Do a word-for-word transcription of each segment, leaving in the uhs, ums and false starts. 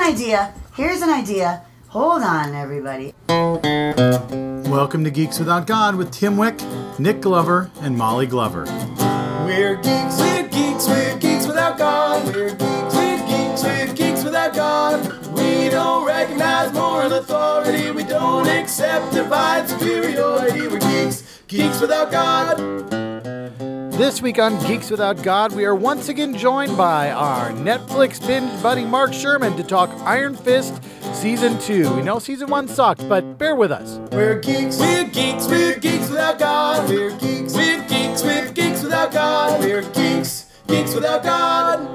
idea. Here's an idea. Hold on, everybody. Welcome to Geeks Without God with Tim Wick, Nick Glover, and Molly Glover. We're geeks, we're geeks, we're geeks without God. We're geeks, we're geeks, we're geeks without God. We don't recognize moral authority. We don't accept divine superiority. We're geeks, geeks without God. This week on Geeks Without God, we are once again joined by our Netflix binge buddy Mark Sherman to talk Iron Fist Season two. We know Season one sucked, but bear with us. We're geeks, we're geeks, we're geeks without God. We're geeks, we're geeks, we're geeks without God. We're geeks, geeks without God.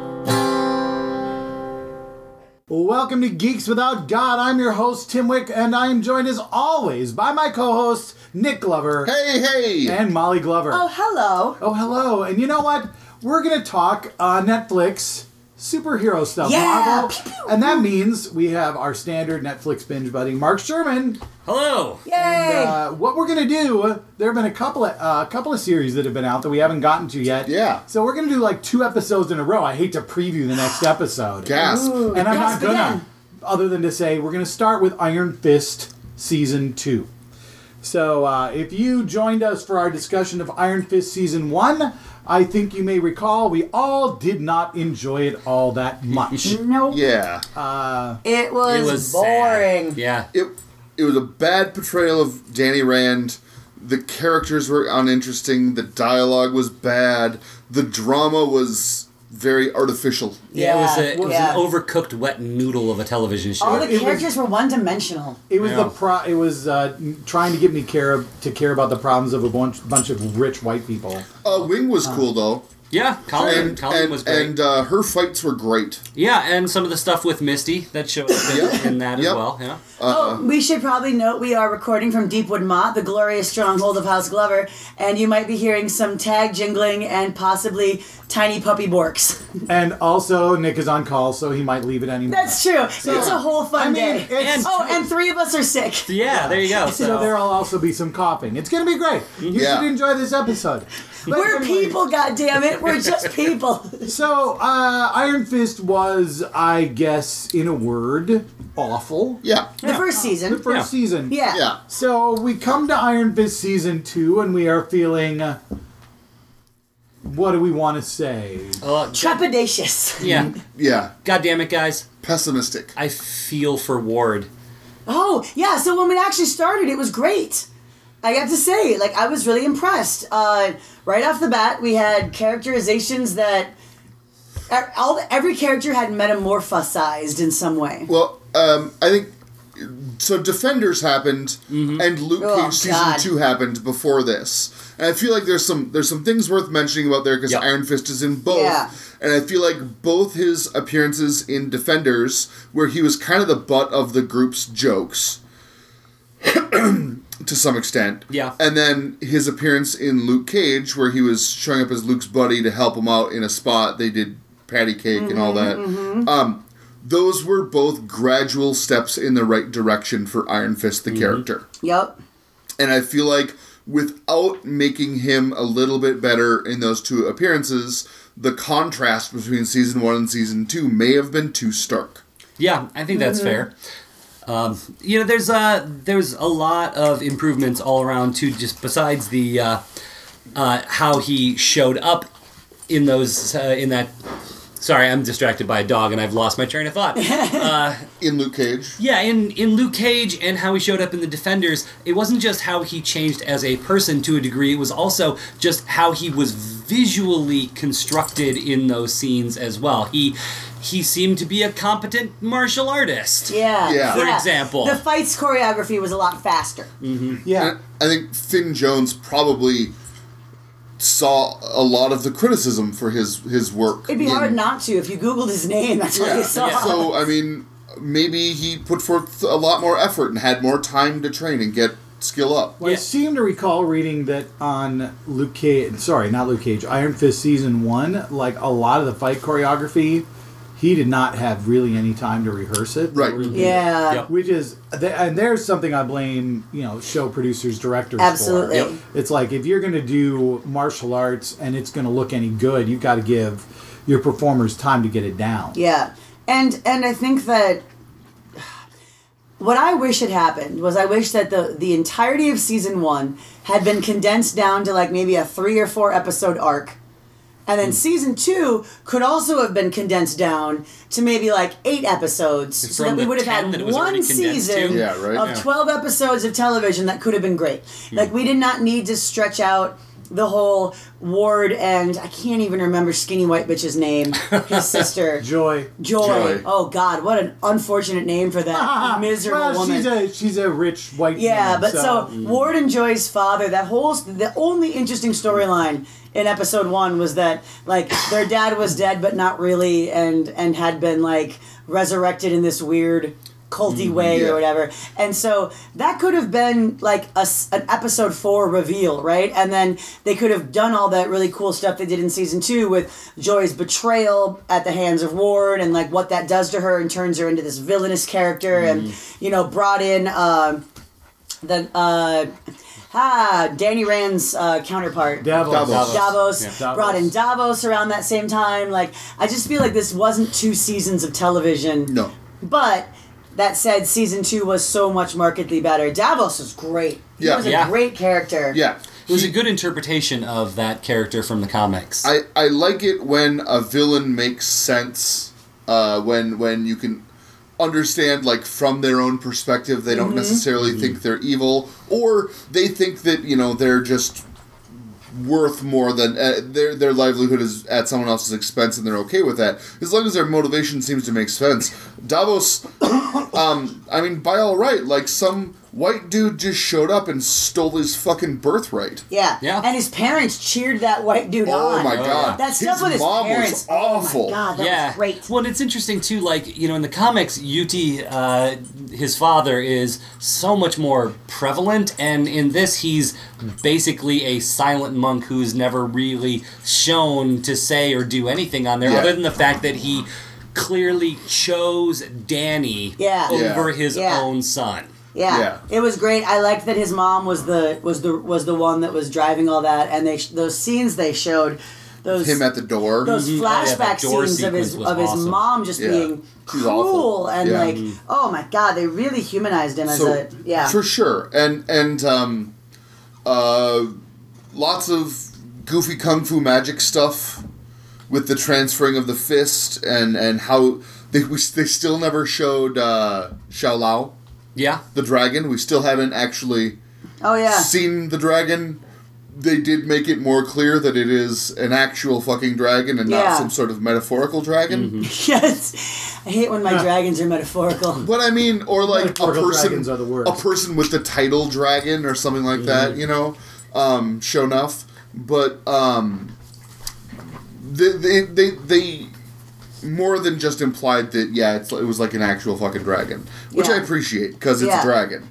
Welcome to Geeks Without God. I'm your host, Tim Wick, and I am joined as always by my co-hosts, Nick Glover. Hey, hey! And Molly Glover. Oh, hello. Oh, hello. And you know what? We're going to talk uh, Netflix superhero stuff. Yeah. Marvel. And that means we have our standard Netflix binge buddy, Mark Sherman. Hello. Yay. And, uh, what we're going to do, there have been a couple of uh, couple of series that have been out that we haven't gotten to yet. Yeah. So we're going to do like two episodes in a row. I hate to preview the next episode. Gasp. Ooh, And I'm gasp not gonna, again. other than to say we're going to start with Iron Fist Season two. So uh, if you joined us for our discussion of Iron Fist Season one, I think you may recall we all did not enjoy it all that much. Nope. Yeah. uh, It was, It was boring. sad. Yeah. It it was a bad portrayal of Danny Rand. The characters were uninteresting. The dialogue was bad. The drama was very artificial. Yeah, it was, a, it Yeah, was yeah. an overcooked wet noodle of a television show. All the It was- characters were one-dimensional. it was Yeah. the pro. It was uh, trying to get me care to care about the problems of a bunch, bunch of rich white people. Uh, Wing was cool though, yeah, Colin, and Colin and, was great. and uh, her fights were great. yeah, and some of the stuff with Misty that showed up in, Yep. in that Yep. as well. Yeah. Oh, we should probably note we are recording from Deepwood Mott, the glorious stronghold of House Glover, and you might be hearing some tag jingling and possibly tiny puppy borks. And also, Nick is on call, so he might leave it anymore. That's true. It's a whole fun I mean, day. it's- And- oh, and three of us are sick. Yeah, there you go. So, So, there'll also be some coughing. It's going to be great. You Yeah. should enjoy this episode. But We're anyway, people, goddammit. We're just people. So, uh, Iron Fist was, I guess, in a word, awful. Yeah. The first The season. first Yeah. season. Yeah. Yeah. So, we come to Iron Fist Season two, and we are feeling... Uh, what do we want to say? uh, Trepidatious. yeah. Yeah. God damn it, guys. Pessimistic. I feel for Ward. Oh, yeah. So when we actually started, it was great. I got to say, like, I was really impressed. Uh, right off the bat, we had characterizations that e- all every character had metamorphosized in some way. Well, um, I think so. Defenders happened, and Luke Oh, Cage season God. two happened before this. And I feel like there's some there's some things worth mentioning about there because Yep. Iron Fist is in both. Yeah. And I feel like both his appearances in Defenders, where he was kind of the butt of the group's jokes, to some extent. Yeah. And then his appearance in Luke Cage, where he was showing up as Luke's buddy to help him out in a spot. They did patty cake and all that. Um, those were both gradual steps in the right direction for Iron Fist, the character. Yep. And I feel like without making him a little bit better in those two appearances, the contrast between season one and season two may have been too stark. Yeah, I think that's fair. Um, you know, there's uh, there's a lot of improvements all around too. Just besides the uh, uh, how he showed up in those uh, in that. Sorry, I'm distracted by a dog and I've lost my train of thought. In Luke Cage. Yeah, in, in Luke Cage and how he showed up in the Defenders, it wasn't just how he changed as a person to a degree, it was also just how he was visually constructed in those scenes as well. He he seemed to be a competent martial artist. Yeah. Yeah. For example. The fights choreography was a lot faster. Yeah. I think Finn Jones probably saw a lot of the criticism for his, his work. It'd be in- hard not to if you Googled his name. That's what Yeah. you saw. Yeah. So, I mean, maybe he put forth a lot more effort and had more time to train and get skill up. Well, I Yeah. seem to recall reading that on Luke Cage, sorry, not Luke Cage, Iron Fist Season one, like a lot of the fight choreography, he did not have really any time to rehearse it. Right. Really- Yeah. Yep. Which is, and there's something I blame, you know, show producers, directors Absolutely. for. Yep. It's like, if you're going to do martial arts and it's going to look any good, you've got to give your performers time to get it down. Yeah. And and I think that what I wish had happened was I wish that the the entirety of season one had been condensed down to like maybe a three or four episode arc. And then season two could also have been condensed down to maybe like eight episodes, so that From we the would have ten had that it was already one condensed season to. Yeah, right. of Yeah. twelve episodes of television that could have been great. Like we did not need to stretch out the whole Ward and I can't even remember skinny white bitch's name, his sister. Joy. Joy. Joy. Oh God, what an unfortunate name for that miserable well, woman. she's a she's a rich white Yeah, woman, but so, Ward and Joy's father, that whole the only interesting storyline in episode one was that like their dad was dead but not really, and and had been like resurrected in this weird culty way yeah. or whatever. And so that could have been like a, s- an episode four reveal, right? And then they could have done all that really cool stuff they did in season two with Joy's betrayal at the hands of Ward and like what that does to her and turns her into this villainous character, and you know brought in um, the uh, ah Danny Rand's uh, counterpart. Davos. Davos. Davos, Yeah. Davos. brought in Davos around that same time. Like, I just feel like this wasn't two seasons of television. No. But that said, season two was so much markedly better. Davos was great. He Yeah. was a Yeah. great character. Yeah. It was a good interpretation of that character from the comics. I, I like it when a villain makes sense, uh, when when you can understand, like, from their own perspective, they don't necessarily think they're evil, or they think that, you know, they're just worth more than, uh, their their livelihood is at someone else's expense and they're okay with that. As long as their motivation seems to make sense. Davos, um, I mean, by all right, like, some white dude just showed up and stole his fucking birthright. Yeah. Yeah. And his parents cheered that white dude Oh on. my god. That stuff his with his mom parents. was awful. Oh my god, that yeah. was great. Well, and it's interesting too. Like, you know, in the comics, Yuti, uh, his father, is so much more prevalent, and in this, he's basically a silent monk who's never really shown to say or do anything on there, Yeah. other than the fact that he clearly chose Danny Yeah. over Yeah. his Yeah. own son. Yeah. Yeah. It was great. I liked that his mom was the was the was the one that was driving all that, and they sh- those scenes they showed those Him at the door. those Mhm. flashback Oh, yeah, that door scenes of his sequence was of his awesome. mom just Yeah. being She's cruel awful. and Yeah. like oh my god, they really humanized him as So, a yeah. For sure. And and um uh lots of goofy kung fu magic stuff with the transferring of the fist and and how they we, they still never showed uh Xiao Lao, Yeah. the dragon. We still haven't actually Oh yeah. seen the dragon. They did make it more clear that it is an actual fucking dragon and Yeah. not some sort of metaphorical dragon. Yes. I hate when my dragons are metaphorical. But I mean, or like a Metaphorical person, dragons are the worst. a person with the title dragon or something like that, you know, um, show enough. But um, they, they they they more than just implied that yeah, it's, it was like an actual fucking dragon, which I Yeah. appreciate because it's Yeah. a dragon.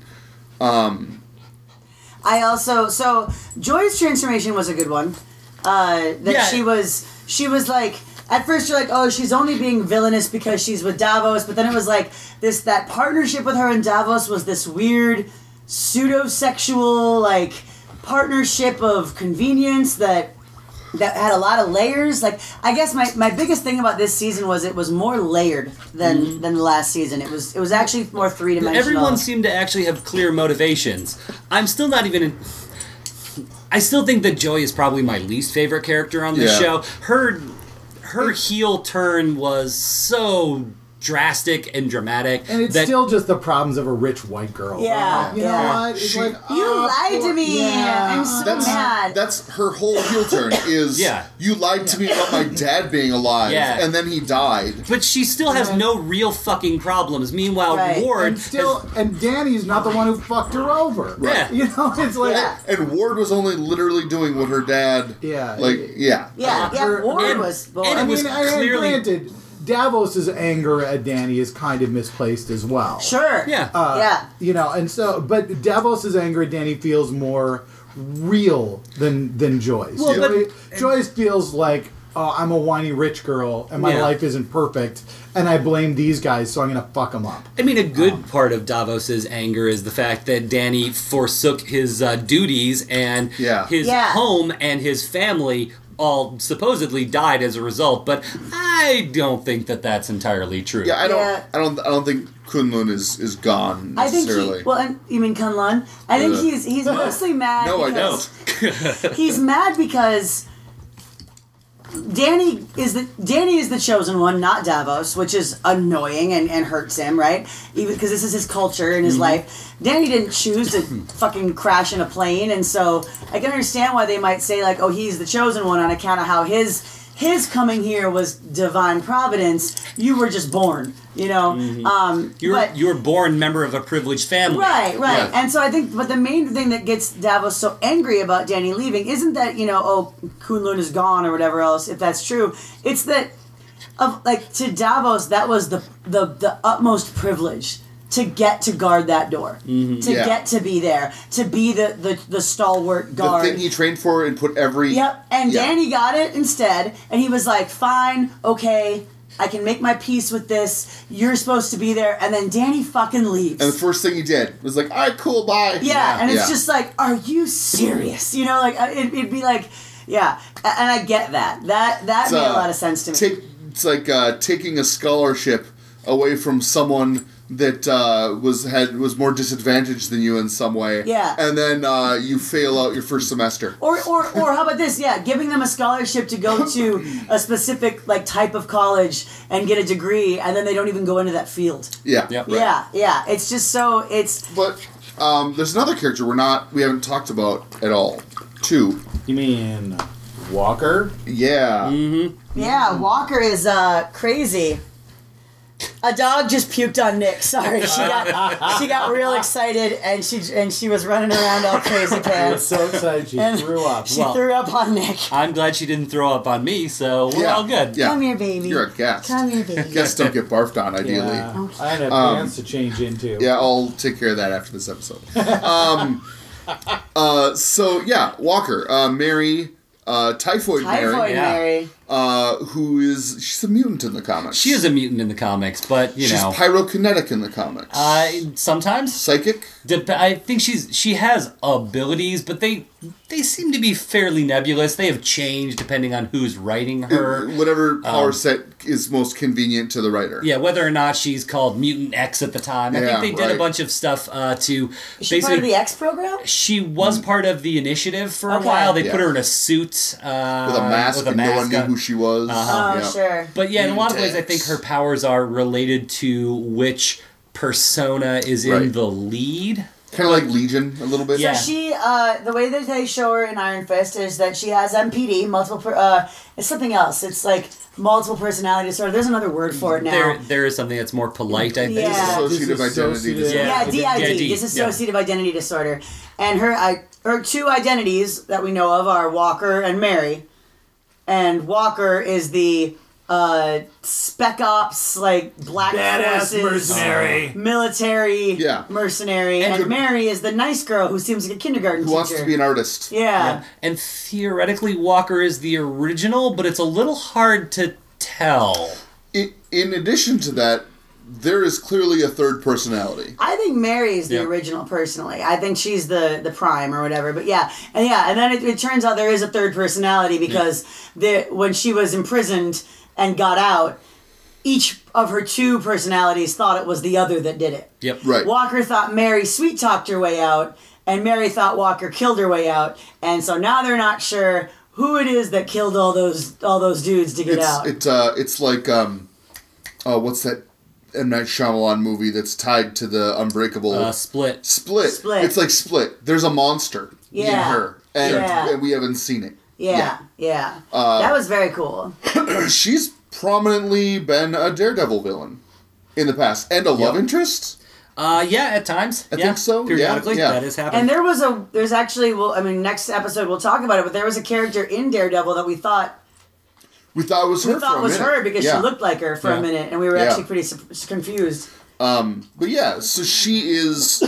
I also so Joy's transformation was a good one. Uh, that Yeah. she was she was like at first you're like oh she's only being villainous because she's with Davos, but then it was like this that partnership with her and Davos was this weird pseudo sexual like partnership of convenience that that had a lot of layers. Like I guess my, my biggest thing about this season was it was more layered than than the last season. It was it was actually more three dimensional. Everyone seemed to actually have clear motivations. I'm still not even in. I still think that Joy is probably my least favorite character on this Yeah. show. Her her heel turn was so drastic and dramatic And it's that still just the problems of a rich white girl. Yeah, You yeah. know what? It's She- like, You oh, lied to poor- me. Yeah. I'm so That's mad. that's her whole heel turn is Yeah. you lied to me about my dad being alive Yeah. and then he died. but she still has no real fucking problems. Meanwhile, Right. Ward And still, has- and Danny's not the one who fucked her over. Yeah. You know, it's like, Yeah. And Ward was only literally doing what her dad Yeah. like yeah. yeah, yeah. Her- Ward and- was. and Boy. it I was mean, I, I clearly- granted, Davos's anger at Danny is kind of misplaced as well. Sure. yeah. Uh, Yeah. You know, and so, but Davos's anger at Danny feels more real than than Joyce. Well, Joy, but- Joyce feels like, oh, I'm a whiny rich girl, and my Yeah. life isn't perfect, and I blame these guys, so I'm gonna fuck them up. I mean, a good part of Davos's anger is the fact that Danny forsook his uh, duties and Yeah. his Yeah. home and his family all supposedly died as a result, but I don't think that that's entirely true. Yeah, I don't. Yeah. I don't. I don't think Kunlun is is gone I think necessarily. he. Well, and, you mean Kunlun? I think Uh, he's he's mostly mad. no, I because, don't. He's mad because Danny is the Danny is the chosen one, not Davos, which is annoying and, and hurts him, right? Even because this is his culture and his life. Danny didn't choose to fucking crash in a plane, and so I can understand why they might say like, "Oh, he's the chosen one" on account of how his his coming here was divine providence. You were just born, you know. Um, You're but, you're born member of a privileged family. Right, right. Yeah. And so I think, but the main thing that gets Davos so angry about Danny leaving isn't that, you know, oh, Kunlun is gone or whatever else, if that's true. It's that, of like, to Davos, that was the the, the utmost privilege to get to guard that door, to Yeah. get to be there, to be the, the, the stalwart The guard. thing he trained for and put every. Yep, and Yeah. Danny got it instead, and he was like, fine, okay, I can make my peace with this, you're supposed to be there, and then Danny fucking leaves. And the first thing he did was like, "All right, cool, bye." Yeah, and it's Yeah. just like, are you serious? You know, like uh, it, it'd be like, yeah, a- and I get that. That that It's, made a uh, lot of sense to me. Take it's like uh, taking a scholarship away from someone that uh, was had was more disadvantaged than you in some way. Yeah. And then uh, you fail out your first semester. or, or, or how about this? Yeah, giving them a scholarship to go to a specific like type of college and get a degree, and then they don't even go into that field. Yeah. Yep. Right. Yeah, yeah. It's just so it's But um, there's another character we're not we haven't talked about at all. Two. You mean Walker? Yeah. yeah. Walker is uh crazy. A dog just puked on Nick. Sorry, she got she got real excited and she and she was running around all crazy I was pants. so excited she And threw up. She Well- threw up on Nick. I'm glad she didn't throw up on me, so we're Yeah. all good. Yeah. Come here, baby. You're a guest. Come here, baby. Guests don't get barfed on, ideally. Yeah. I had a Um, pants to change into. Yeah, I'll take care of that after this episode. um, uh, so yeah, Walker, uh, Mary, uh, Typhoid, Typhoid Mary, Yeah. Mary. uh, who is she's a mutant in the comics. She is a mutant in the comics, but you she's know, pyrokinetic in the comics. uh, sometimes Psychic. Dep- I think she's she has abilities, but they they seem to be fairly nebulous. They have changed depending on who's writing her. Whatever power Um, set is most convenient to the writer. Yeah, whether or not she's called Mutant X at the time. I Yeah, think they did right. a bunch of stuff uh, to Is she part of the X program? She was part of the initiative for a Okay. while. They Yeah. put her in a suit uh, With a mask, with a and no one mask knew on. who she was. Oh, Yeah. sure. But yeah, in a lot of ways, I Mutant think X. her powers are related to which persona is in Right. the lead. Kind of like Legion a little bit. Yeah. So she, uh, the way that they show her in Iron Fist is that she has M P D, multiple, per, uh, it's something else. It's like multiple personality disorder. There's another word for it now. There, there is something that's more polite, I think. Yeah. Dissociative identity Dissociative. disorder. yeah, Yeah, D I D, D, dissociative identity disorder. And her, I, her two identities that we know of are Walker and Mary. And Walker is the uh, spec ops, like black Badass forces, mercenary. military Yeah. mercenary, And and, her- Mary is the nice girl who seems like a kindergarten Who teacher. wants to be an artist? yeah. Yeah. And theoretically, Walker is the original, but it's a little hard to tell. In, in addition to that, there is clearly a third personality. I think Mary is the Yeah. original. Personally, I think she's the the prime or whatever. But yeah, and yeah, and then it, it turns out there is a third personality because the when she was imprisoned and got out, each of her two personalities thought it was the other that did it. Yep. Right. Walker thought Mary sweet talked her way out, and Mary thought Walker killed her way out, and so now they're not sure who it is that killed all those all those dudes to get It's out. it uh, it's like um, oh, what's that M Night Shyamalan movie that's tied to the Unbreakable Uh, split. Split. Split. It's like Split. There's a monster in Yeah. her, and Yeah. and we haven't seen it. yeah, yeah, Uh, that was very cool. She's prominently been a Daredevil villain in the past, and a love interest. Uh, yeah, at times. I yeah. think so, yeah, Periodically, yeah. that has happened. And there was a, there's actually, well, I mean, next episode we'll talk about it, but there was a character in Daredevil that we thought We thought it was her we for thought a was minute. her because Yeah. she looked like her for Yeah. a minute, and we were Yeah. actually pretty su- confused. Um, but yeah, so she is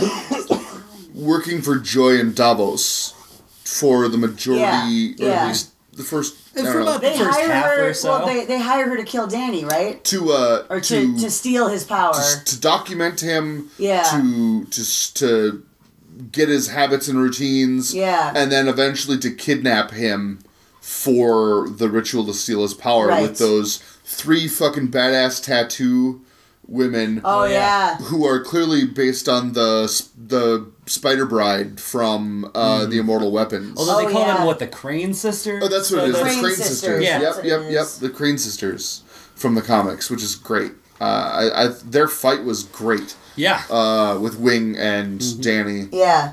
working for Joy and Davos for the majority, Yeah, or yeah. at least the first. I And don't for know, about They the first hire half her, or so. well, they, they hire her to kill Danny, right? to uh, Or to, to, steal his power. to document him, Yeah. to to s- to get his habits and routines, Yeah. and then eventually to kidnap him for the ritual to steal his power Right. with those three fucking badass tattoo women. Oh, yeah. Who are clearly based on the the Spider Bride from uh, the Immortal Weapons. Although they Oh, call yeah. them, what, the Crane Sisters? Oh, that's what it is. Crane the Crane Sisters. Sisters. Yeah. Yep, That's yep, what it yep. is. The Crane Sisters from the comics, which is great. Uh, I, I, their fight was great Yeah. uh, with Wing and Danny Yeah.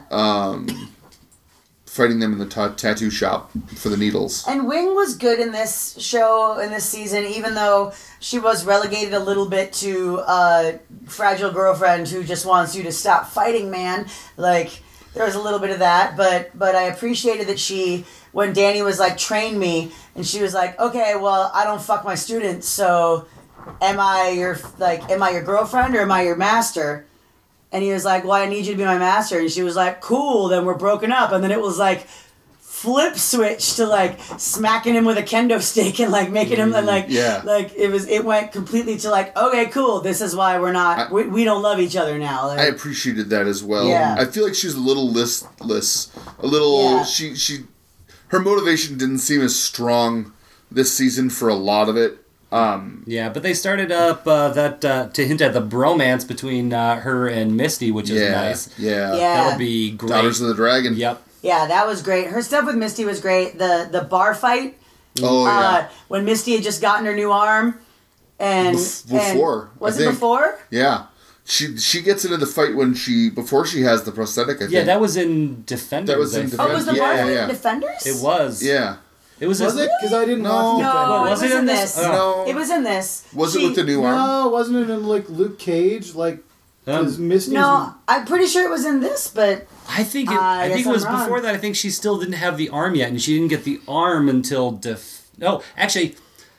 fighting them in the ta- tattoo shop for the needles. And Wing was good in this show, in this season, even though she was relegated a little bit to uh, fragile girlfriend who just wants you to stop fighting, man. Like, there was a little bit of that, but but I appreciated that she, when Danny was like, train me, and she was like, okay, well, I don't fuck my students, so am I your, like, am I your girlfriend or am I your master? And he was like, well, I need you to be my master. And she was like, cool, then we're broken up. And then it was like, flip switch to like smacking him with a kendo stick and like making him and like Yeah. like it was it went completely to like, okay, cool, this is why we're not I- we, we don't love each other now. Like, I appreciated that as well. Yeah. I feel like she was a little listless, a little. Yeah. She she, her motivation didn't seem as strong this season for a lot of it. Um, Yeah, but they started up uh, that uh, to hint at the bromance between uh, her and Misty, which is yeah, nice. yeah, Yeah. That'll be great. Daughters of the Dragon. Yep. yeah, that was great. Her stuff with Misty was great. The the bar fight Oh yeah. uh, when Misty had just gotten her new arm and Bef- and- before, was I it think. before? Yeah. She she gets into the fight when she before she has the prosthetic, I think. Yeah, that was in Defenders. That was in I think. Oh, was the Yeah, bar yeah, fight yeah. in Defenders? It was. Yeah. It was. Was in- it? Because I didn't No. watch No, Defenders. it Was was it in in this. this? No. It was in this. Was it She- with the new arm? No, wasn't it in like Luke Cage? Like, because Um, Misty's. No, I'm pretty sure it was in this, but I think it, Uh, I I think guess it was I'm wrong. before that. I think she still didn't have the arm yet, and she didn't get the arm until def. No, actually,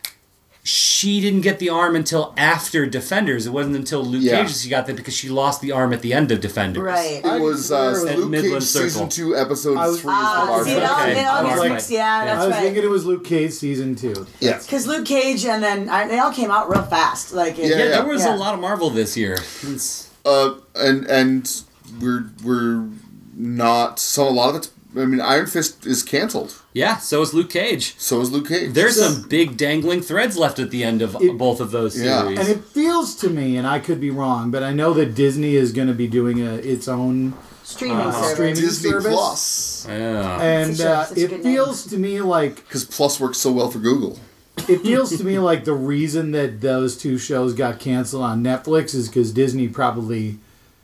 she didn't get the arm until after Defenders. It wasn't until Luke Yeah. Cage she got that because she lost the arm at the end of Defenders. right. It was uh, At Luke Cage Midland Circle. season two, episode I was- three. is the Ah, bar see, it fight. all, Okay. it all I was gets like- mixed. Yeah, yeah. that's I was right. thinking it was Luke Cage season two. Yeah. Because Luke Cage and then I, they all came out real fast. Like it, Yeah, Yeah, yeah. there was Yeah. a lot of Marvel this year. It's, Uh, and and we're we're not so a lot of it's. I mean, Iron Fist is canceled. yeah, so is Luke Cage. So is Luke Cage. There's some big dangling threads left at the end of It- both of those Yeah. series. And it feels to me, and I could be wrong, but I know that Disney is going to be doing a, its own, streaming Uh, service. streaming Disney service. Plus yeah. and Such a- uh, such a it good name. feels to me like because Plus works so well for Google. it feels to me like the reason that those two shows got canceled on Netflix is because Disney probably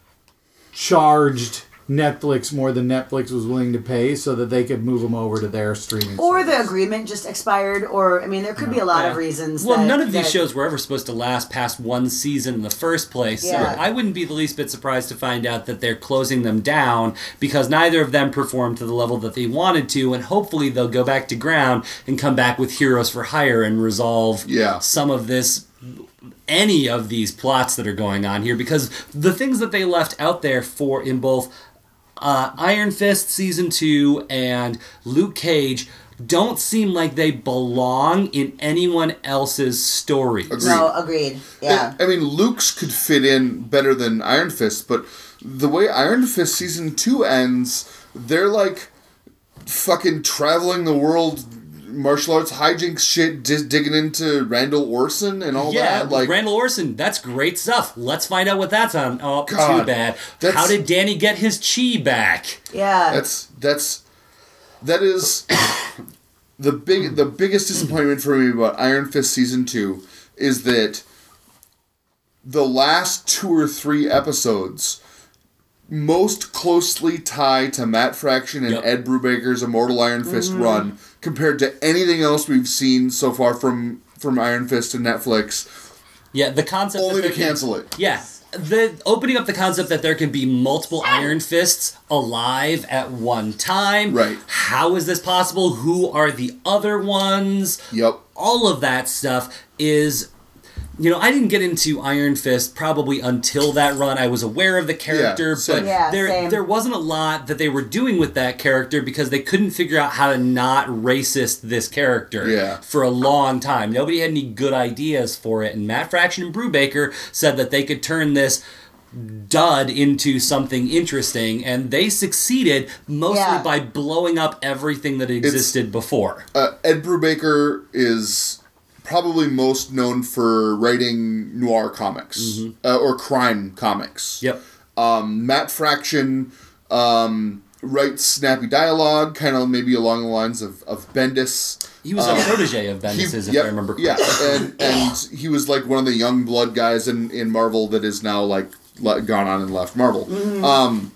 charged Netflix more than Netflix was willing to pay, so that they could move them over to their streaming. Or service. the agreement just expired, or I mean, there could be a lot of Yeah. reasons. Well, that, none of these that- shows were ever supposed to last past one season in the first place. Yeah. So I wouldn't be the least bit surprised to find out that they're closing them down because neither of them performed to the level that they wanted to, and hopefully they'll go back to ground and come back with Heroes for Hire and resolve Yeah. some of this, any of these plots that are going on here, because the things that they left out there for in both uh, Iron Fist season two and Luke Cage don't seem like they belong in anyone else's story. Agreed. No, agreed. Yeah. I mean, Luke's could fit in better than Iron Fist, but the way Iron Fist season two ends, they're like fucking traveling the world, martial arts hijinks shit, just digging into Randall Orson and all Yeah, that. Like, Randall Orson, that's great stuff. Let's find out what that's on. Oh, too God, bad. that's- How did Danny get his chi back? yeah. that's that's that is the big the biggest disappointment for me about Iron Fist season two is that the last two or three episodes most closely tie to Matt Fraction and Yep. Ed Brubaker's Immortal Iron Fist run compared to anything else we've seen so far from from Iron Fist and Netflix, Yeah, the concept only that to there can- cancel it. Yeah. The opening up the concept that there can be multiple Iron Fists alive at one time. Right. How is this possible? Who are the other ones? Yep. All of that stuff is, you know, I didn't get into Iron Fist probably until that run. I was aware of the character, Yeah, same. but Yeah, there same. there wasn't a lot that they were doing with that character because they couldn't figure out how to not racist this character Yeah. for a long time. Nobody had any good ideas for it, and Matt Fraction and Brubaker said that they could turn this dud into something interesting, and they succeeded mostly Yeah. by blowing up everything that existed before. Uh, Ed Brubaker is probably most known for writing noir comics uh, or crime comics. Yep. Um, Matt Fraction um, writes snappy dialogue, kind of maybe along the lines of, of Bendis. He was a protege of He- Bendis's, if yep, I remember yeah, correctly. and and he was like one of the young blood guys in, in Marvel that is now like le- gone on and left Marvel. Um,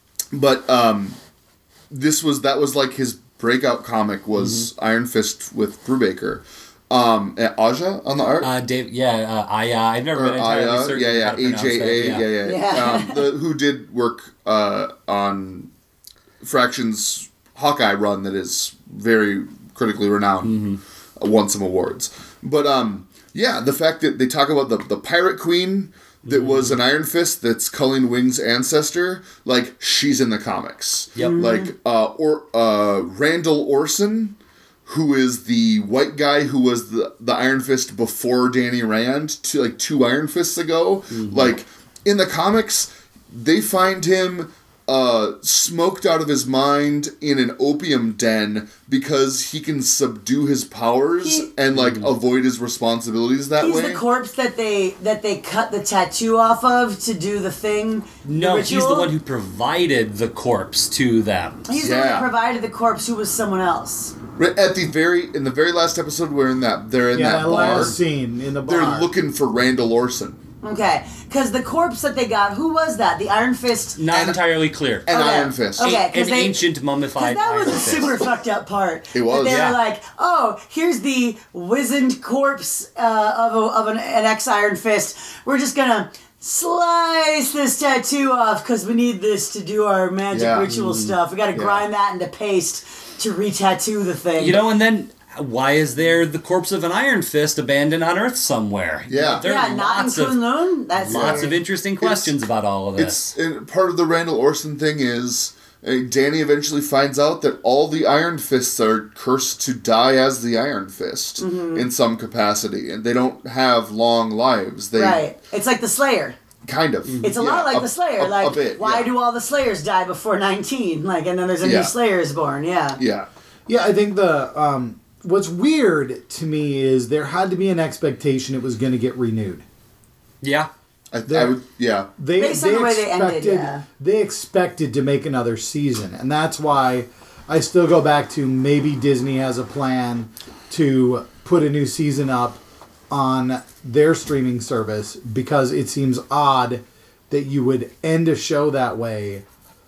but um, this was that was like his breakout comic was Iron Fist with Brubaker. Um, and Aja on the art. Uh, Dave, yeah, uh, Aya. I've never Or been entirely Aya, certain yeah, yeah, how to A pronounce J that, A, yeah, yeah, Yeah. Um, the, who did work uh, on Fraction's Hawkeye run that is very critically renowned, Mm-hmm. uh, won some awards. But um, yeah, the fact that they talk about the the Pirate Queen that was an Iron Fist that's Culling Wing's ancestor, like she's in the comics. Yep. Like uh, or uh, Randall Orson, who is the white guy who was the, the Iron Fist before Danny Rand, to like two Iron Fists ago. Like in the comics, they find him uh, smoked out of his mind in an opium den because he can subdue his powers He- and like avoid his responsibilities that He's way. the corpse that they that they cut the tattoo off of to do the thing. No, the he's the ritual. one who provided the corpse to them. He's the one Yeah. that provided the corpse, who was someone else. Right at the very in the very last episode, we're in that they're in Yeah, that that bar. last scene in the bar. They're looking for Randall Orson, Okay, because the corpse that they got, who was that? The Iron Fist. Not And- entirely clear. an Okay. Iron Fist. Okay. An 'cause they- ancient mummified Because that was Iron a Fist. super fucked up part. It was, That they yeah. were like, oh, here's the wizened corpse uh, of, a, of an, an ex-Iron Fist. We're just gonna slice this tattoo off because we need this to do our magic Yeah. ritual stuff. We gotta Yeah. grind that into paste to re-tattoo the thing. You know, and then why is there the corpse of an Iron Fist abandoned on Earth somewhere? You know, Yeah. there yeah, are not in lots of Kunlun. That's lots of weird. interesting questions about all of It's this. and part of the Randall Orson thing is uh, Danny eventually finds out that all the Iron Fists are cursed to die as the Iron Fist Mm-hmm. in some capacity, and they don't have long lives. They Right. It's like the Slayer. kind of. It's a Yeah, lot like the Slayer. a- like, a bit, why yeah. do all the Slayers die before nineteen? Like, and then there's a Yeah. new Slayers born. Yeah. Yeah. Yeah, I think the um, what's weird to me is there had to be an expectation it was going to get renewed. Yeah. I, I There- would. Yeah. They Based on they the way they ended, expected yeah. they expected to make another season, and that's why I still go back to maybe Disney has a plan to put a new season up on their streaming service, because it seems odd that you would end a show that way,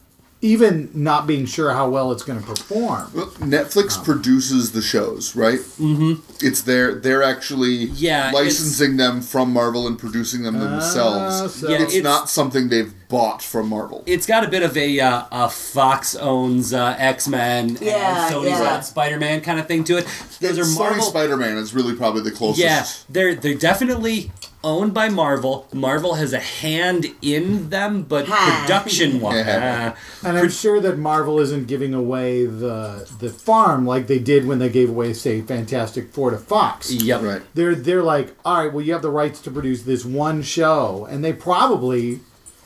even not being sure how well it's going to perform. Well, Netflix produces the shows, right? Mm-hmm. It's their they're actually Yeah, licensing them from Marvel and producing them themselves. so- Yeah, it's, it's- not something they've bought from Marvel. It's got a bit of a, uh, a Fox owns uh, X-Men Yeah, and Sony's yeah. got Spider-Man kind of thing to it. Those are Sony Marvel. Spider-Man is really probably the closest. Yeah, they're they're definitely owned by Marvel. Marvel has a hand in them, but Ha. production wise, Yeah. And I'm sure that Marvel isn't giving away the the farm like they did when they gave away, say, Fantastic Four to Fox. yep. Right. They're they're like, all right, well, you have the rights to produce this one show, and they probably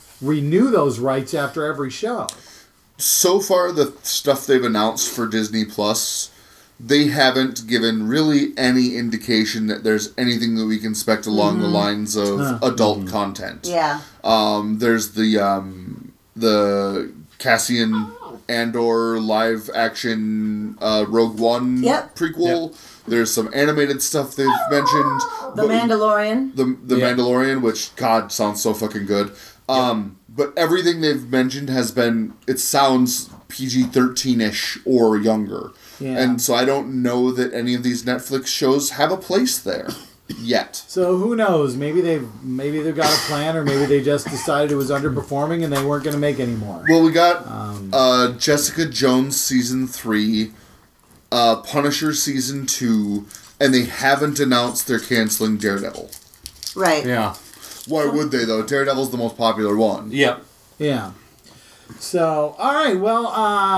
renew those rights after every show. So far, the stuff they've announced for Disney Plus, they haven't given really any indication that there's anything that we can expect along the lines of Huh. adult content. Yeah. Um, there's the um, the Cassian Andor live action uh, Rogue One Yep. prequel. There's some animated stuff they've mentioned. The but- Mandalorian. the the Yeah. Mandalorian, which God sounds so fucking good. Um, but everything they've mentioned has been it sounds P G thirteen ish or younger, Yeah. and so I don't know that any of these Netflix shows have a place there yet. So who knows? Maybe they've maybe they've got a plan, or maybe they just decided it was underperforming and they weren't going to make any more. Well, we got Um, uh, Jessica Jones season three, uh, Punisher season two, and they haven't announced they're canceling Daredevil. Right. Yeah. Why would they though? Daredevil's the most popular one. Yep. Yeah. So, all right. Well,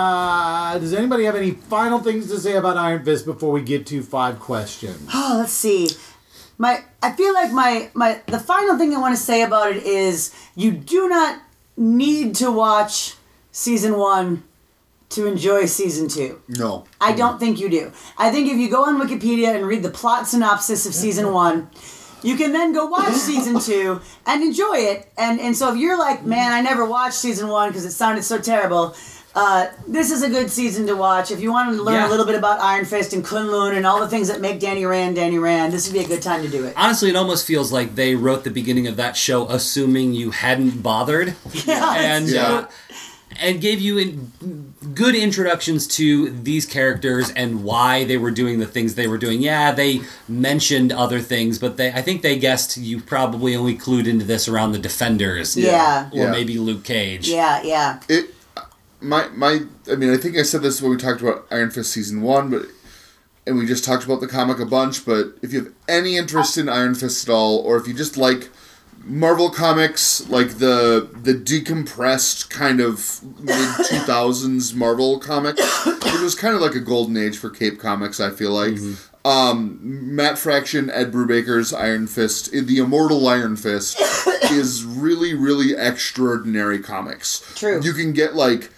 uh, does anybody have any final things to say about Iron Fist before we get to five questions? Oh, let's see. my I feel like my my the final thing I want to say about it is you do not need to watch season one to enjoy season two. No. I don't think you do. I think if you go on Wikipedia and read the plot synopsis of season one, you can then go watch season two and enjoy it. And and so if you're like, man, I never watched season one because it sounded so terrible, uh, this is a good season to watch. If you want to learn Yeah. a little bit about Iron Fist and Kunlun and all the things that make Danny Rand Danny Rand, this would be a good time to do it. Honestly, it almost feels like they wrote the beginning of that show assuming you hadn't bothered. Yeah, and Yeah. uh, and gave you in, good introductions to these characters and why they were doing the things they were doing. Yeah, they mentioned other things, but they I think they guessed you probably only clued into this around the Defenders. Yeah. Or Yeah. maybe Luke Cage. Yeah, yeah. It, my, my, I mean, I think I said this when we talked about Iron Fist season one, but, and we just talked about the comic a bunch, but if you have any interest in Iron Fist at all, or if you just like Marvel Comics, like the the decompressed kind of mid two thousands Marvel comics, it was kind of like a golden age for Cape Comics, I feel like. Mm-hmm. Um, Matt Fraction, Ed Brubaker's Iron Fist, the Immortal Iron Fist, is really, really extraordinary comics. True. You can get like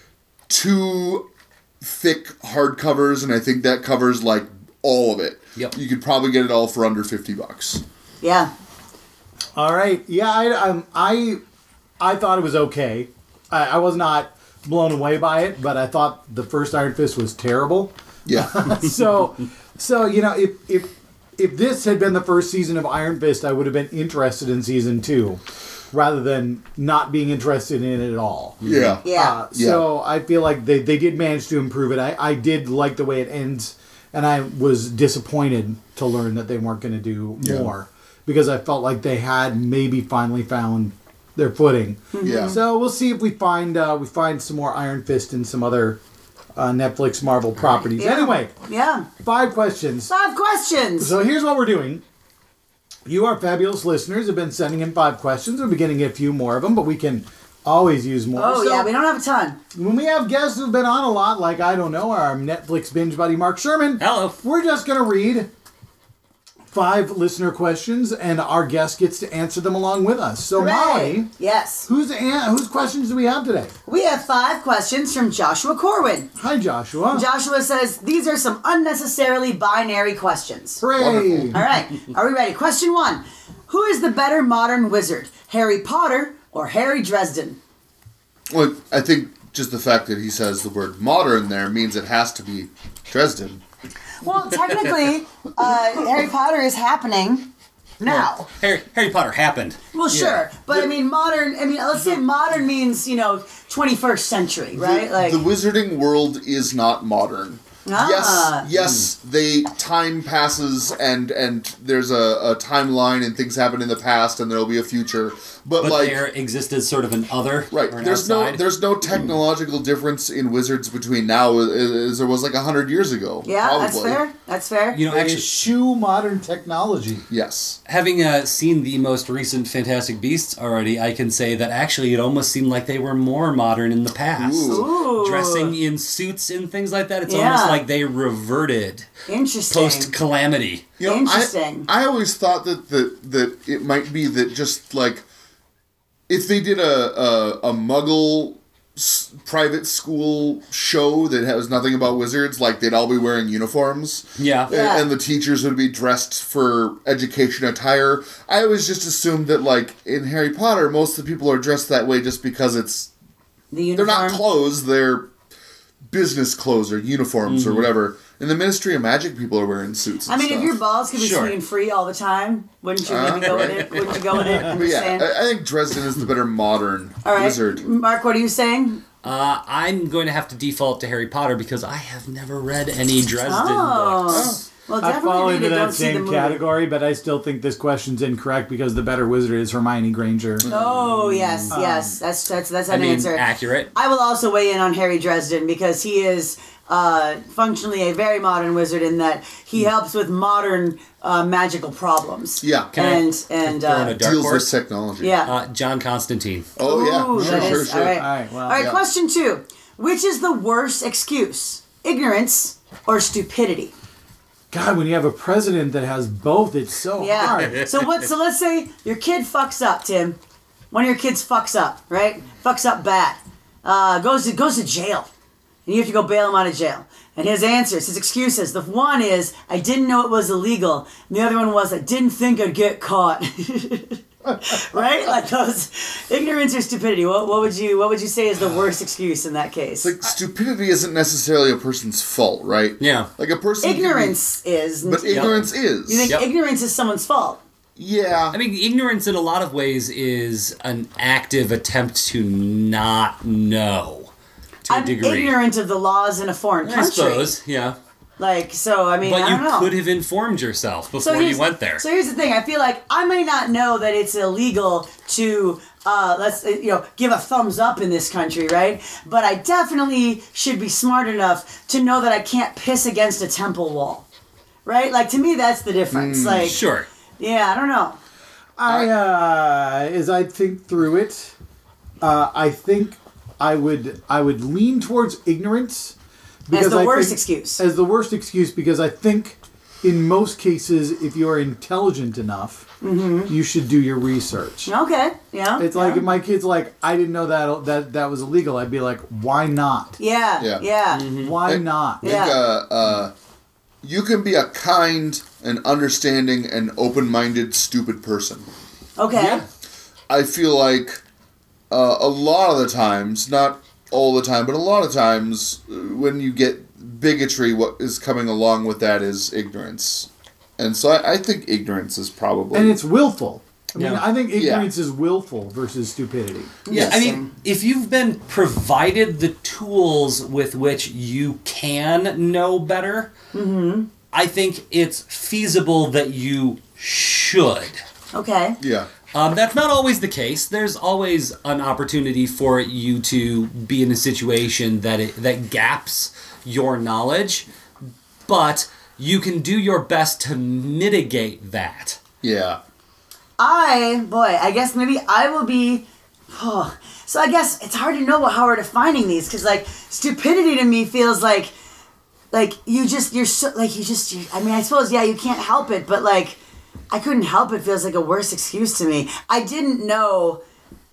two thick hardcovers, and I think that covers like all of it. Yep. You could probably get it all for under fifty bucks. Yeah. All right. Yeah, I, um, I, I thought it was okay. I, I was not blown away by it, but I thought the first Iron Fist was terrible. Yeah. so, so you know, if if if this had been the first season of Iron Fist, I would have been interested in season two, rather than not being interested in it at all. Yeah. Yeah. Uh, so I feel like they, they did manage to improve it. I, I did like the way it ends, and I was disappointed to learn that they weren't going to do Yeah. more, because I felt like they had maybe finally found their footing. Yeah. So we'll see if we find uh, we find some more Iron Fist and some other uh, Netflix Marvel properties. Yeah. Anyway, Yeah. five questions. Five questions. So here's what we're doing. You, our fabulous listeners, have been sending in five questions. We're beginning to get a few more of them, but we can always use more. Oh, So yeah, we don't have a ton. when we have guests who've been on a lot, like, I don't know, our Netflix binge buddy Mark Sherman, Hello. we're just going to read five listener questions, and our guest gets to answer them along with us. So, Hooray. Molly, Yes. whose, an- whose questions do we have today? We have five questions from Joshua Corwin. Hi, Joshua. Joshua says, these are some unnecessarily binary questions. Hooray. Wonderful. All right, are we ready? Question one. Who is the better modern wizard, Harry Potter or Harry Dresden? Well, I think just the fact that he says the word modern there means it has to be Dresden. Well, technically, uh, Harry Potter is happening now. Harry, Harry Potter happened. Well, sure, but I The- mean, modern. I mean, let's say modern means you know twenty-first century, right? The, Like, the wizarding world is not modern. Ah. Yes, yes, they time passes and and there's a, a timeline and things happen in the past and there'll be a future. But, But like there exists as sort of an other. right, Or an there's outside. no there's no technological difference in wizards between now as, as there was like a hundred years ago. yeah, probably. that's fair. That's fair. You know, They actually, eschew modern technology. Yes. having uh, seen the most recent Fantastic Beasts already, I can say that actually it almost seemed like they were more modern in the past. Ooh. Ooh, Dressing in suits and things like that, it's Yeah. almost like they reverted interesting. post calamity. You know, Interesting. I, I always thought that, that that it might be that just like if they did a a, a Muggle s- private school show that has nothing about wizards, like they'd all be wearing uniforms. Yeah. And, Yeah. and the teachers would be dressed for education attire. I always just assumed that, like, in Harry Potter, most of the people are dressed that way just because it's The they're uniform. not clothes, they're business clothes or uniforms or whatever. In the Ministry of Magic, people are wearing suits and I mean, stuff. if your balls could be Sure. swinging free all the time, wouldn't you maybe Uh, go in right. it? Wouldn't you go in it? I'm But just yeah, saying. I, I think Dresden is the better modern All right, wizard. Mark, what are you saying? Uh, I'm going to have to default to Harry Potter because I have never read any Dresden Oh. books. Well, I definitely fall read into it. that Don't see the same movie. category, but I still think this question's incorrect because the better wizard is Hermione Granger. Oh yes, yes, that's that's that's I an mean, answer. accurate. I will also weigh in on Harry Dresden because he is uh, functionally a very modern wizard in that he helps with modern uh, magical problems. Yeah. Can I and and throw in a uh, dark Deals with horse? technology. yeah. Uh, John Constantine. Oh, Ooh, yeah. Sure, that sure, is- sure. All right. All right, well, All right. yeah. Question two: which is the worst excuse? Ignorance or stupidity? God, when you have a president that has both, it's so Yeah. hard. So what? So let's say your kid fucks up, Tim. One of your kids fucks up, right? Fucks up bad. Uh, goes to goes to jail, and you have to go bail him out of jail. And his answers, his excuses. The one is, I didn't know it was illegal. And the other one was, I didn't think I'd get caught. Right? Like those ignorance or stupidity. What, what would you What would you say is the worst excuse in that case? Like, stupidity isn't necessarily a person's fault, right? Yeah. Like, a person... can be- Ignorance is. But ignorance is. You think Yep. ignorance is someone's fault? Yeah. I mean, ignorance in a lot of ways is an active attempt to not know to a I'm degree. ignorant of the laws in a foreign country. I suppose, yeah. Like, so, I mean, But I you don't know. could have informed yourself before here's- you went there. So here's the thing. I feel like I may not know that it's illegal to, uh, let's, uh, you know, give a thumbs up in this country, right? But I definitely should be smart enough to know that I can't piss against a temple wall, right? Like, to me, that's the difference. like, Sure. yeah, I don't know. I, uh, as I think through it, uh, I think I would I would lean towards ignorance As the I worst think- excuse. As the worst excuse, because I think in most cases, if you are intelligent enough, you should do your research. Okay, yeah. It's like yeah. if my kid's like, I didn't know that that that was illegal. I'd be like, why not? Yeah, Yeah. yeah. Why Like- not? Like, Yeah. uh, uh, you can be a kind and understanding and open-minded stupid person. Okay. Yeah. I feel like uh, a lot of the times, not all the time, but a lot of times, uh, when you get bigotry, what is coming along with that is ignorance. And so I, I think ignorance is probably... And it's willful. I mean, Yeah. I think ignorance is willful versus stupidity. Yeah, I Yes. mean, if you've been provided the tools with which you can know better, I think it's feasible that you should. Okay. Yeah. Um, that's not always the case. There's always an opportunity for you to be in a situation that it, that gaps your knowledge, but you can do your best to mitigate that. Yeah. I, boy, I guess maybe I will be. Oh, so I guess it's hard to know how we're defining these because, like, stupidity to me feels like, like you just you're so like you just. You, I mean, I suppose yeah, you can't help it, but like, I couldn't help it. Feels like a worse excuse to me. I didn't know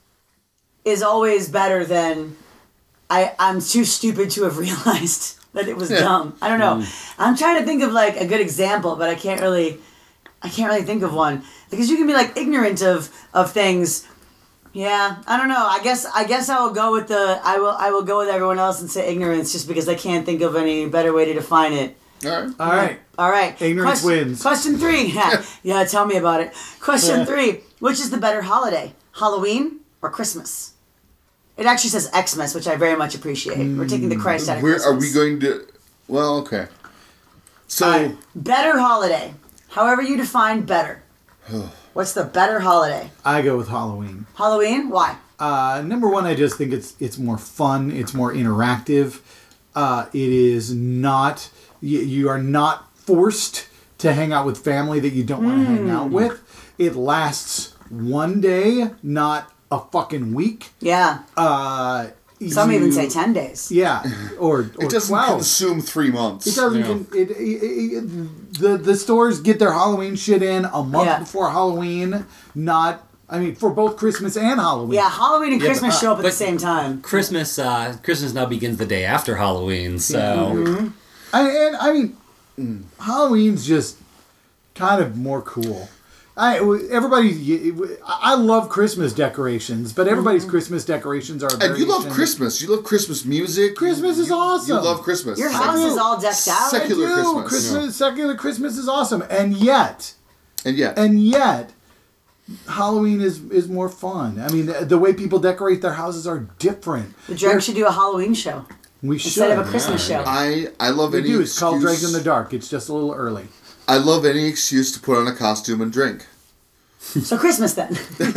is always better than I. I'm too stupid to have realized that it was Yeah. dumb. I don't know. I'm trying to think of like a good example, but I can't really. I can't really think of one because you can be like ignorant of of things. Yeah, I don't know. I guess I guess I will go with the I will I will go with everyone else and say ignorance just because I can't think of any better way to define it. All right. All right. All right. Ignorance question, wins. Question three. Yeah, yeah, tell me about it. Question three. Which is the better holiday, Halloween or Christmas? It actually says Xmas, which I very much appreciate. We're taking the Christ out of Where Christmas. are we going to... Well, okay. So... All right. Better holiday. However you define better. What's the better holiday? I go with Halloween. Halloween? Why? Uh, number one, I just think it's it's more fun. It's more interactive. Uh, it is not you, you are not forced to hang out with family that you don't want to hang out with. It lasts one day, not a fucking week. Yeah. Uh, Some you- even say ten days. Yeah, or, or It doesn't twelve. consume three months. It doesn't. Yeah. Con- it, it, it, the the stores get their Halloween shit in a month Yeah. before Halloween. Not, I mean, for both Christmas and Halloween. Yeah, Halloween and Yeah, Christmas but- show up at but- the same time. Christmas, uh, Christmas now begins the day after Halloween, so Mm-hmm. I, and I mean, Halloween's just kind of more cool. I everybody, I love Christmas decorations, but everybody's Christmas decorations are. a And you love variation. Christmas. You love Christmas music. Christmas is You- awesome. You love Christmas. Your I house do. is all decked out. I Secular do. Christmas. Christmas, secular Christmas is awesome, and yet, And yeah. and yet, Halloween is is more fun. I mean, the, the way people decorate their houses are different. The Drake should do a Halloween show We should. instead of a Christmas show. I, I love We any do. It's excuse. called Drake in the Dark. It's just a little early. I love any excuse to put on a costume and drink. So Christmas then.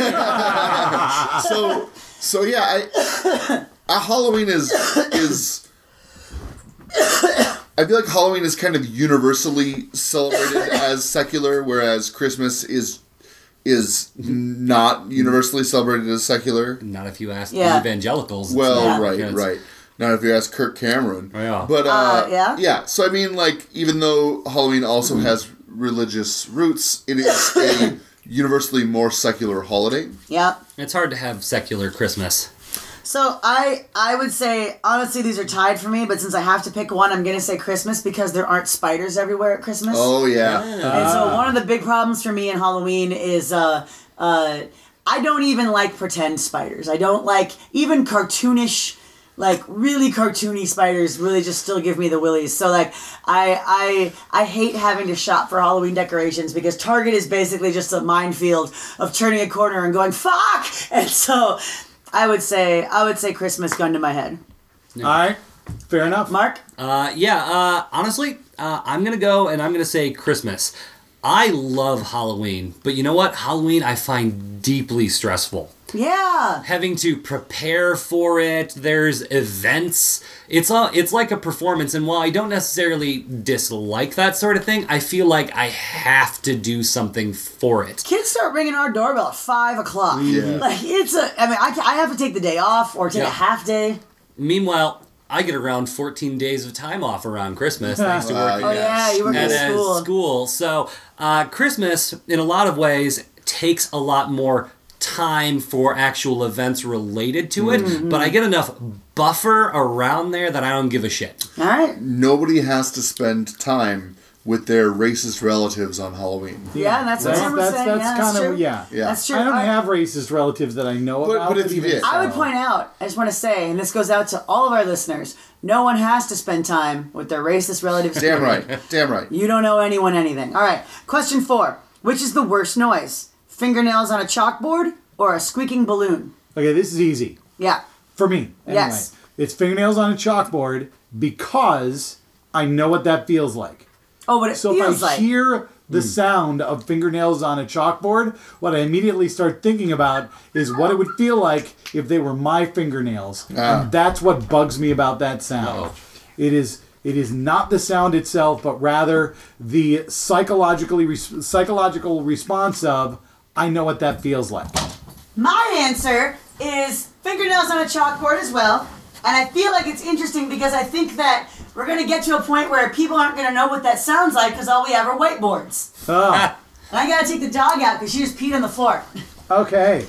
So so yeah, I uh, Halloween is is I feel like Halloween is kind of universally celebrated as secular, whereas Christmas is is not universally celebrated as secular. not if you ask Yeah. the evangelicals. it's Well, not, right, because- right. Not if you ask Kirk Cameron. Yeah. But, uh, Uh, yeah? Yeah, so I mean, like, even though Halloween also has religious roots, it is a universally more secular holiday. Yeah. It's hard to have secular Christmas. So I I would say honestly these are tied for me, but since I have to pick one, I'm gonna say Christmas because there aren't spiders everywhere at Christmas. Oh, yeah. And so one of the big problems for me in Halloween is uh uh I don't even like pretend spiders. I don't like even cartoonish, like really cartoony spiders really just still give me the willies. So like I I I hate having to shop for Halloween decorations because Target is basically just a minefield of turning a corner and going fuck. And so I would say I would say Christmas, gun to my head. All right, fair enough. Mark? Uh, yeah, uh, honestly, uh, I'm going to go and I'm going to say Christmas. I love Halloween, but you know what? Halloween I find deeply stressful. Yeah. Having to prepare for it, there's events. It's all, it's like a performance, and while I don't necessarily dislike that sort of thing, I feel like I have to do something for it. Kids start ringing our doorbell at five o'clock. Yeah. Like it's a. I mean, I, I have to take the day off or take Yeah. a half day. Meanwhile, I get around fourteen days of time off around Christmas thanks to Uh, working Oh Yes. yeah, you work at at a school. school. So uh, Christmas, in a lot of ways, takes a lot more time for actual events related to it, Mm-hmm. but I get enough buffer around there that I don't give a shit. All right. Nobody has to spend time with their racist relatives on Halloween. Yeah, that's what Sam was that's, saying. That's Yeah, kind that's of true. yeah. Yeah. That's true. I don't I- have racist relatives that I know But- about. but if you even did- I would so. point out, I just want to say, and this goes out to all of our listeners, no one has to spend time with their racist relatives. Damn right. Damn right. You don't know anyone anything. All right. Question four. Which is the worst noise? Fingernails on a chalkboard or a squeaking balloon? Okay, this is easy Yeah. for me. Anyway, Yes. it's fingernails on a chalkboard because I know what that feels like. Oh, what it So feels if I like. hear the sound of fingernails on a chalkboard, what I immediately start thinking about is what it would feel like if they were my fingernails. Ah. And that's what bugs me about that sound. Uh-oh. It is it is not the sound itself, but rather the psychologically res- psychological response of I know what that feels like. My answer is fingernails on a chalkboard as well. And I feel like it's interesting because I think that we're going to get to a point where people aren't going to know what that sounds like because all we have are whiteboards. Oh, And I got to take the dog out because she just peed on the floor. okay.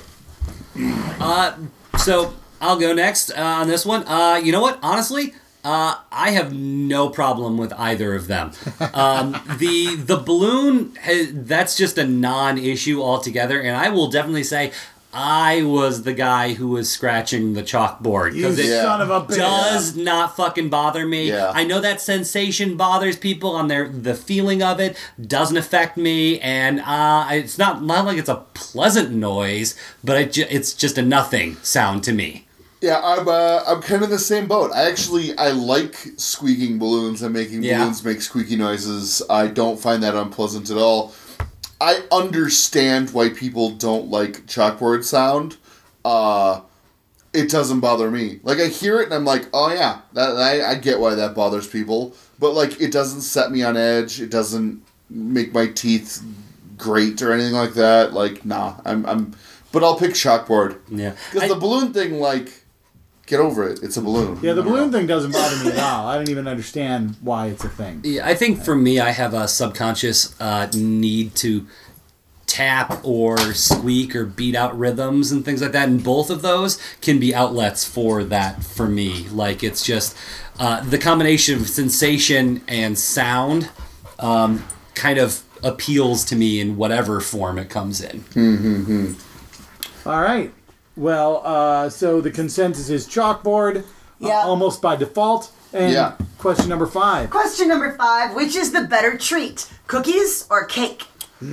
Uh, so I'll go next uh, on this one. Uh, you know what? Honestly, uh, I have no problem with either of them. Um, the the balloon, uh, that's just a non-issue altogether, and I will definitely say I was the guy who was scratching the chalkboard You because it Yeah. son of a bitch. does not fucking bother me. Yeah. I know that sensation bothers people on their the feeling of it doesn't affect me, and uh, it's not not like it's a pleasant noise, but it ju- it's just a nothing sound to me. Yeah, I'm uh, I'm kind of in the same boat. I actually I like squeaking balloons and making Yeah. balloons make squeaky noises. I don't find that unpleasant at all. I understand why people don't like chalkboard sound. Uh, it doesn't bother me. Like I hear it and I'm like, oh yeah, that I, I get why that bothers people. But like it doesn't set me on edge. It doesn't make my teeth grate or anything like that. Like nah, I'm I'm. But I'll pick chalkboard. Yeah, Because I- the balloon thing, like, get over it. It's a balloon. Yeah, the balloon thing doesn't bother me at all. I don't even understand why it's a thing. Yeah, I think for me, I have a subconscious uh, need to tap or squeak or beat out rhythms and things like that, and both of those can be outlets for that for me. Like it's just uh, the combination of sensation and sound um, kind of appeals to me in whatever form it comes in. All right. Well, uh, so the consensus is chalkboard, uh, Yeah. almost by default. And Yeah. question number five. Question number five, which is the better treat? Cookies or cake?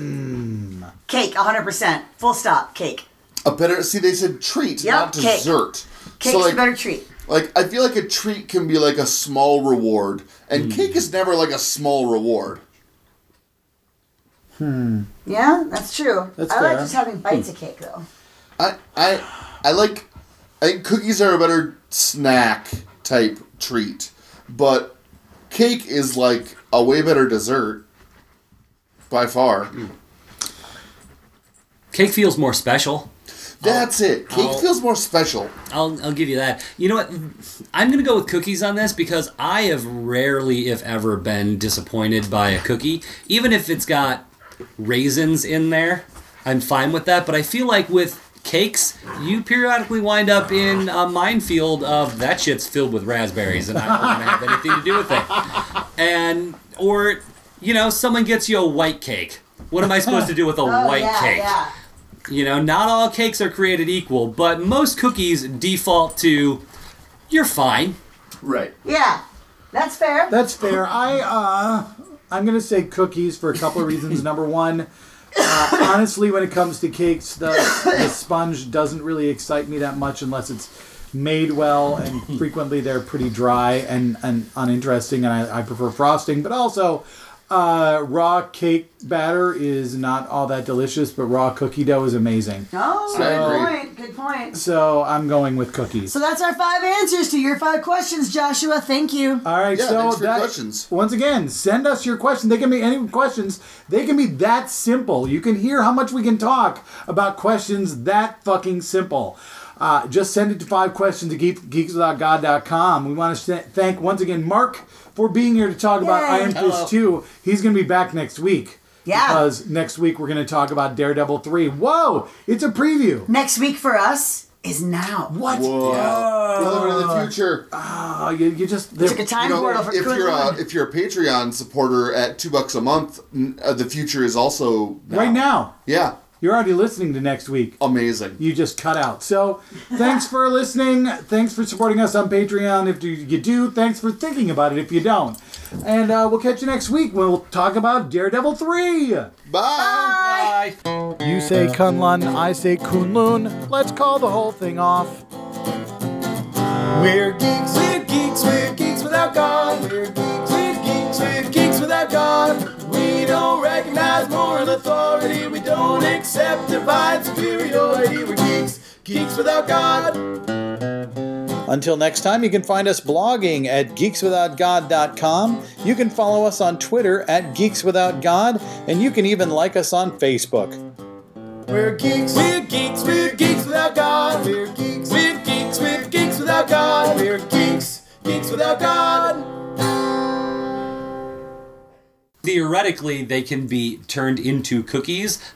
Cake, one hundred percent. Full stop, cake. A better, see, they said treat, Yep, not cake. dessert. Cake's so, like, the better treat. like, I feel like a treat can be like a small reward, and cake is never like a small reward. Yeah, that's true. That's I like fair. just having bites of cake, though. I, I, I like, I think cookies are a better snack type treat, but cake is like a way better dessert, by far. Cake feels more special. That's it. Cake I'll- feels more special. I'll, I'll give you that. You know what? I'm going to go with cookies on this because I have rarely, if ever, been disappointed by a cookie. Even if it's got raisins in there, I'm fine with that. But I feel like with cakes, you periodically wind up in a minefield of that shit's filled with raspberries and I don't want to have anything to do with it. And, or, you know, someone gets you a white cake. What am I supposed to do with a Oh, white yeah, cake? yeah. You know, not all cakes are created equal, but most cookies default to you're fine. Right. Yeah, that's fair. That's fair. I uh, I'm gonna say cookies for a couple of reasons. Number one, uh, honestly, when it comes to cakes, the the sponge doesn't really excite me that much unless it's made well, and frequently they're pretty dry and, and uninteresting, and I, I prefer frosting. But also, uh, raw cake batter is not all that delicious, but raw cookie dough is amazing. Oh, I good agree. point. Good point. So I'm going with cookies. So that's our five answers to your five questions, Joshua. Thank you. All right, Yeah, so thanks for your that, questions. once again, send us your questions. They can be any questions. They can be that simple. You can hear how much we can talk about questions that fucking simple. Uh, just send it to five questions at geek, geeks without god dot com. We want to thank once again Mark for being here to talk about Yay. Iron Hello. Fist two. He's going to be back next week. Yeah. Because next week we're going to talk about Daredevil three. Whoa! It's a preview. Next week for us is now. What? Whoa. We're living in the future. Oh, you, you just... It's like a time You know, portal for if Kun you're a, Lun. if you're a Patreon supporter at two bucks a month, n- uh, the future is also now. right now. Yeah, You're already listening to next week. amazing. You just cut out. So, thanks for listening. Thanks for supporting us on Patreon. If you, you do, thanks for thinking about it if you don't. And uh, we'll catch you next week when we'll talk about Daredevil three. Bye. Bye. You say Kunlun, I say Kunlun. Let's call the whole thing off. We're geeks, we're geeks, we're geeks without God. We're geeks, we're geeks, we're geeks without God. We don't recognize moral authority. We don't accept divine superiority. We're geeks, geeks without God. Until next time, you can find us blogging at geeks without god dot com. You can follow us on Twitter at geeks without god, and you can even like us on Facebook. We're geeks, we're geeks, we're geeks without God. We're geeks, we're geeks, we're geeks without God. We're geeks, geeks without God. Theoretically, they can be turned into cookies,